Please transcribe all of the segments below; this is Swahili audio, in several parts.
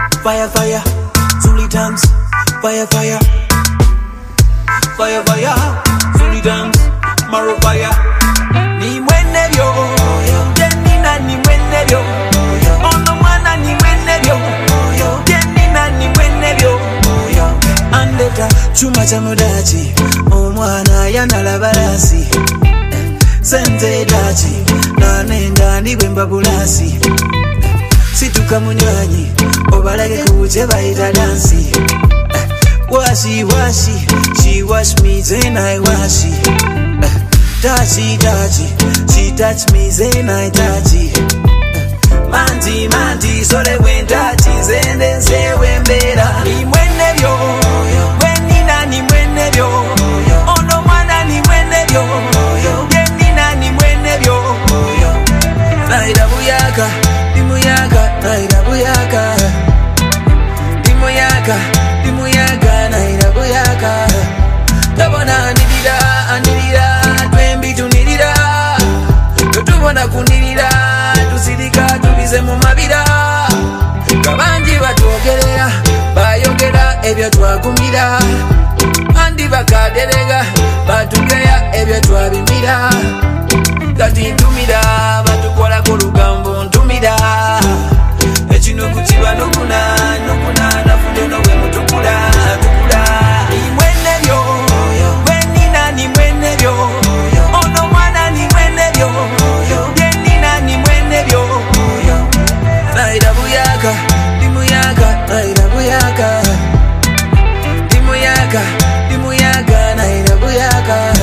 Fire, fire, Zuli dance. Fire, fire. Fire, fire, Zuli dance. Maro fire. Ni mwene vyo, Jenina ni mwene vyo. Ono mwana ni mwene vyo, Jenina ni mwene vyo. Andeta chuma cha mudachi, omwana yanala balasi. Sente dachi, na nenda ni wemba bulasi. Situka munywanyi, obalage kuche baita dansi. Washi, washi, she wash me, then I wash it. Touchy, touchy, she touch me, then I touch it. Manti, manti, so they went touchy, then they say when better. Ni mwene vyo, wenina ni mwene vyo. Ono mwana ni mwene vyo, yenina ni mwene vyo. Naida buyaka, dimuyaka, naida buyaka. Dimuyaka, dimuyaka, naida buyaka. Tabona nidira, twembi tunidira. Totubona kunidira, tusidika tubize mu mabira. Kabanji batuogerera, bayogera ebyo twagumira. Andi bakaderega, batugeya ebyo twabimira. Kati ntumira, batukola ku lugambo ntumira. Ekino kukiba nokuna, nafude nowe mutukula, tukula. Ni mwene vyo, wenina ni mwene vyo. Ono mwana ni mwene vyo, yenina ni mwene vyo. Naida buyaka, dimuyaka, naida buyaka. Dimuyaka, dimuyaka, naida buyaka.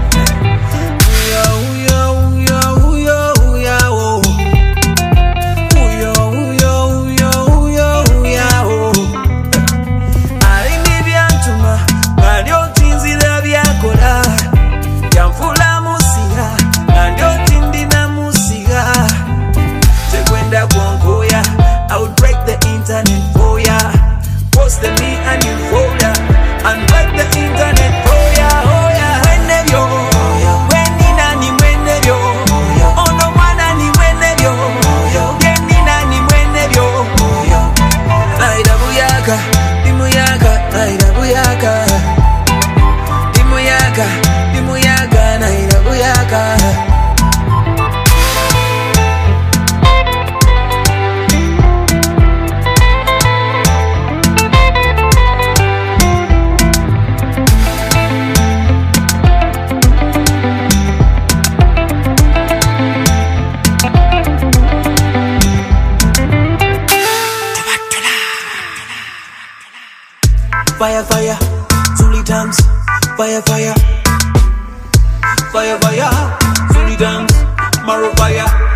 Fire, fire, Zuli dance. Fire, fire. Fire, fire, Zuli dance. Maro fire.